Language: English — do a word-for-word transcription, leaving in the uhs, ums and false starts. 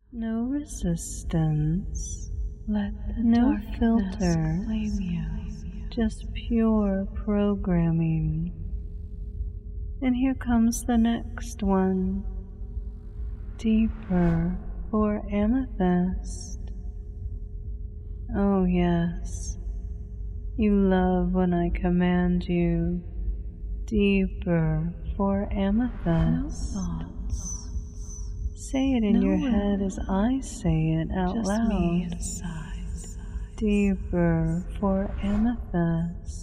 No resistance. Let the No darkness filter. claim you. Just pure programming. And here comes the next one. Deeper for amethyst. Oh yes, you love when I command you. Deeper for amethyst. No thoughts. Say it in No your will. head as I say it out Just loud. me inside. Deeper for amethyst.